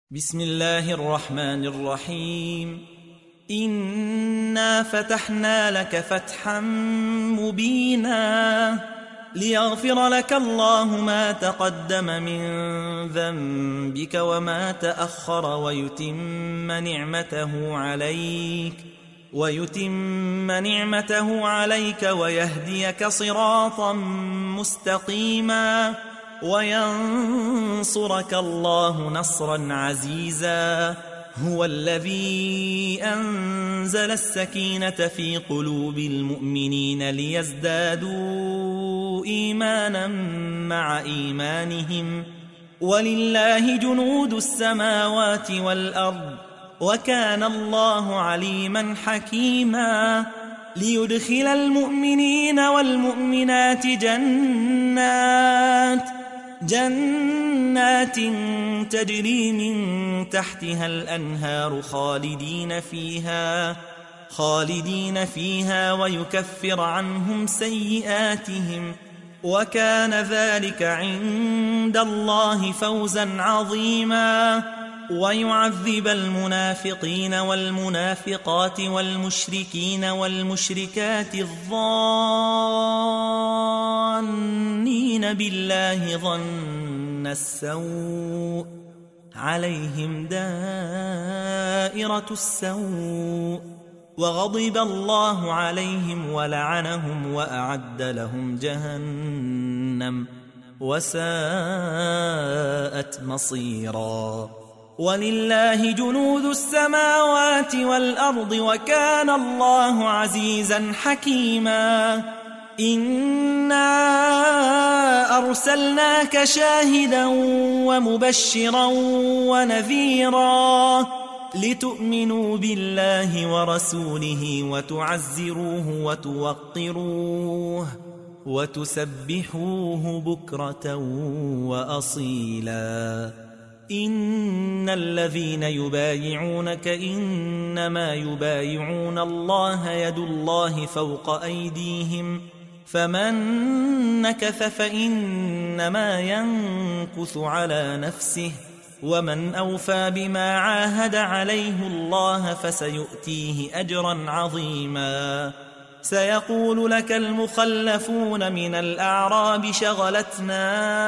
بسم الله الرحمن الرحيم. إنا فتحنا لك فتحا مبينا ليغفر لك الله ما تقدم من ذنبك وما تأخر ويتم نعمته عليك ويهديك صراطا مستقيما وينصرك الله نصرا عزيزا. هو الذي أنزل السكينة في قلوب المؤمنين ليزدادوا إيمانا مع إيمانهم ولله جنود السماوات والأرض وكان الله عليما حكيما. ليدخل المؤمنين والمؤمنات جنات تجري من تحتها الأنهار خالدين فيها ويكفر عنهم سيئاتهم وكان ذلك عند الله فوزا عظيما. ويعذب المنافقين والمنافقات والمشركين والمشركات الظانين بالله ظن السوء عليهم دائرة السوء وغضب الله عليهم ولعنهم وأعد لهم جهنم وساءت مصيرا. ولله جنود السماوات والأرض وكان الله عزيزا حكيما. إنا أرسلناك شاهدا ومبشرا ونذيرا لتؤمنوا بالله ورسوله وتعزروه وتوقروه وتسبحوه بكرة وأصيلا. إن الذين يبايعونك إنما يبايعون الله يد الله فوق أيديهم فمن نكث فإنما ينكث على نفسه ومن أوفى بما عاهد عليه الله فسيؤتيه أجرا عظيما. سيقول لك المخلفون من الأعراب شغلتنا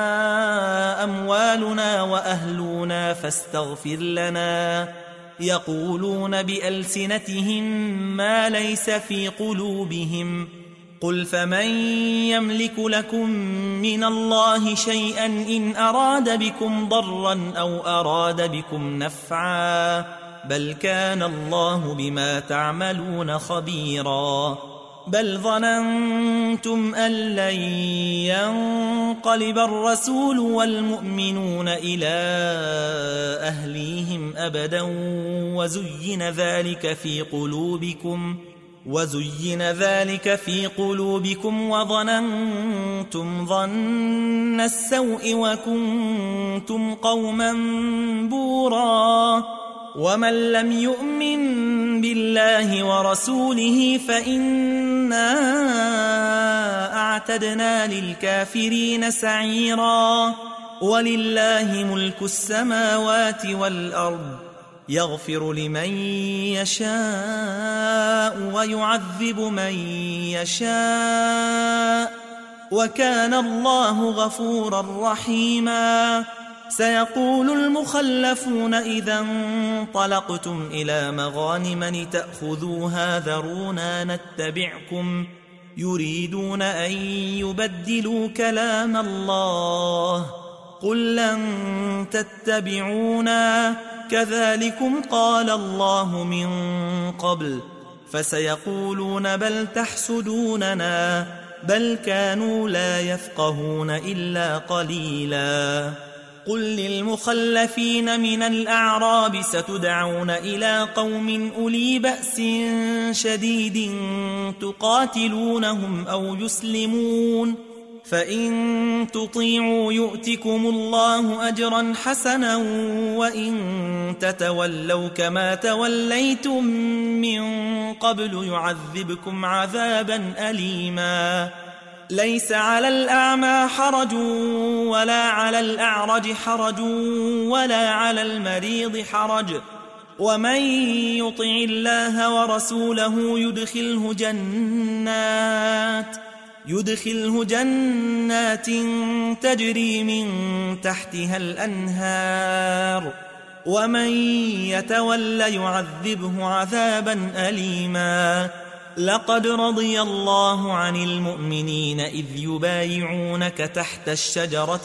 أموالنا وأهلنا فاستغفر لنا يقولون بألسنتهم ما ليس في قلوبهم قل فمن يملك لكم من الله شيئا إن أراد بكم ضرا أو أراد بكم نفعا بل كان الله بما تعملون خبيرا. بل ظننتم أن لن ينقلب الرسول والمؤمنون إلى أهليهم أبدا وزين ذلك في قلوبكم وظننتم ظن السوء وكنتم قوما بورا. ومن لم يؤمن بالله ورسوله فإنا أعتدنا للكافرين سعيرا. ولله ملك السماوات والأرض يغفر لمن يشاء ويعذب من يشاء وكان الله غفورا رحيما. سيقول المخلفون إذا انطلقتم إلى مغانم لتأخذوها ذرونا نتبعكم يريدون أن يبدلوا كلام الله قل لن تتبعونا كذلكم قال الله من قبل فسيقولون بل تحسدوننا بل كانوا لا يفقهون إلا قليلا. قل للمخلفين من الأعراب ستدعون إلى قوم أولي بأس شديد تقاتلونهم أو يسلمون فإن تطيعوا يؤتكم الله أجرا حسنا وإن تتولوا كما توليتم من قبل يعذبكم عذابا أليما. ليس على الأعمى حرج ولا على الأعرج حرج ولا على المريض حرج ومن يطع الله ورسوله يدخله جنات تجري من تحتها الأنهار ومن يتول يعذبه عذابا أليما. لقد رضي الله عن المؤمنين إذ يبايعونك تحت الشجرة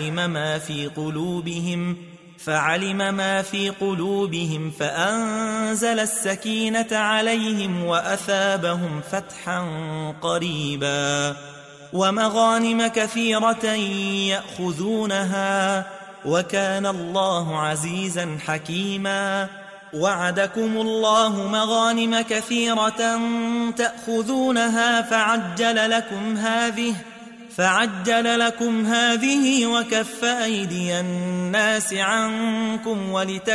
فعلم ما في قلوبهم فأنزل السكينة عليهم وأثابهم فتحا قريبا ومغانم كثيرة يأخذونها وكان الله عزيزا حكيما. وعدكم الله مغانم كثيرة تأخذونها فعجل لكم هذه وكف أيدي الناس عنكم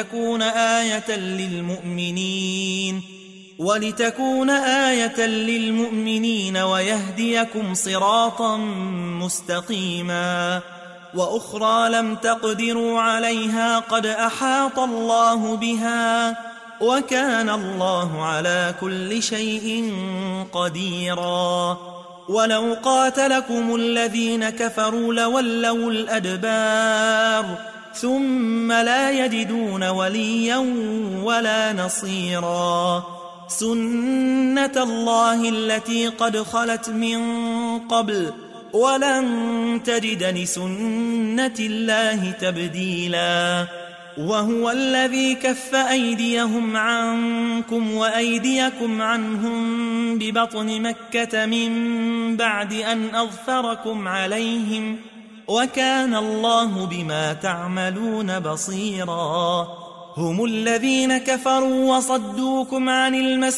ولتكون آية للمؤمنين ويهديكم صراطا مستقيما. وأخرى لم تقدروا عليها قد أحاط الله بها وكان الله على كل شيء قديرا. ولو قاتلكم الذين كفروا لولوا الأدبار ثم لا يجدون وليا ولا نصيرا. سنة الله التي قد خلت من قبل ولن تجد لسنة الله تبديلا. وهو الذي كف أيديهم عنكم وأيديكم عنهم ببطن مكة من بعد أن أظفركم عليهم وكان الله بما تعملون بصيرا. هم الذين كفروا وصدوكم عن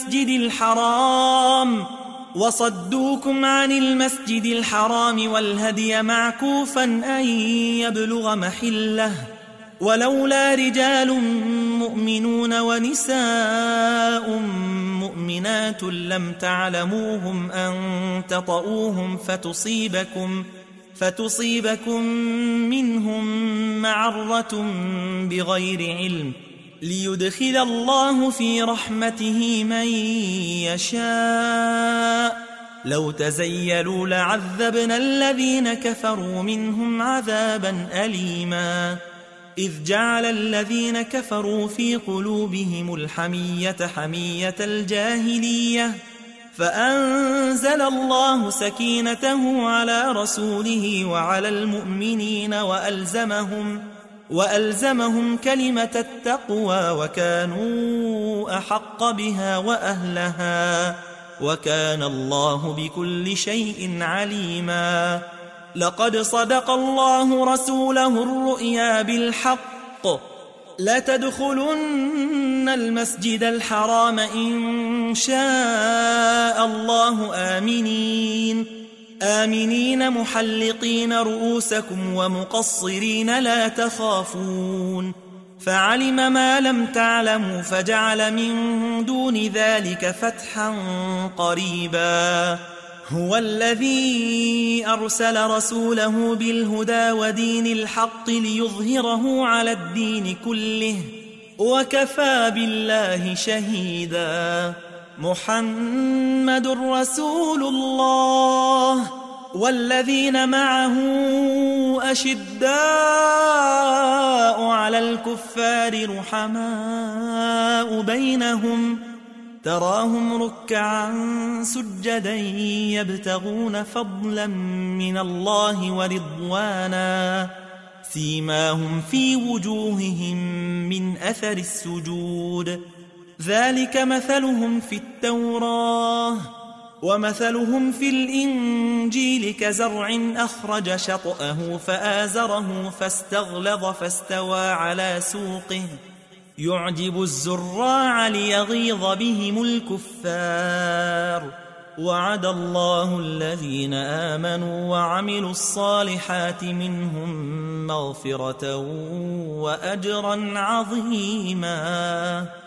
المسجد الحرام والهدي معكوفا أن يبلغ محله ولولا رجال مؤمنون ونساء مؤمنات لم تعلموهم أن تطؤوهم فتصيبكم منهم معرة بغير علم ليدخل الله في رحمته من يشاء. لو تزيلوا لعذبنا الذين كفروا منهم عذابا أليما. إذ جعل الذين كفروا في قلوبهم الحمية حمية الجاهلية فأنزل الله سكينته على رسوله وعلى المؤمنين وألزمهم كلمة التقوى وكانوا أحق بها وأهلها وكان الله بكل شيء عليما. لقد صدق الله رسوله الرؤيا بالحق لتدخلن المسجد الحرام إن شاء الله آمنين محلقين رؤوسكم ومقصرين لا تخافون فعلم ما لم تعلموا فجعل من دون ذلك فتحا قريبا. هو الذي أرسل رسوله بالهدى ودين الحق ليظهره على الدين كله وكفى بالله شهيدا. محمد رسول الله والذين معه أشداء على الكفار رحماء بينهم تراهم ركعا سجدا يبتغون فضلا من الله ورضوانا سيماهم في وجوههم من أثر السجود ذلك مثلهم في التوراة ومثلهم في الإنجيل كزرع أخرج شطأه فآزره فاستغلظ فاستوى على سوقه يعجب الزراع ليغيظ بهم الكفار. وعد الله الذين آمنوا وعملوا الصالحات منهم مغفرة وأجرا عظيما.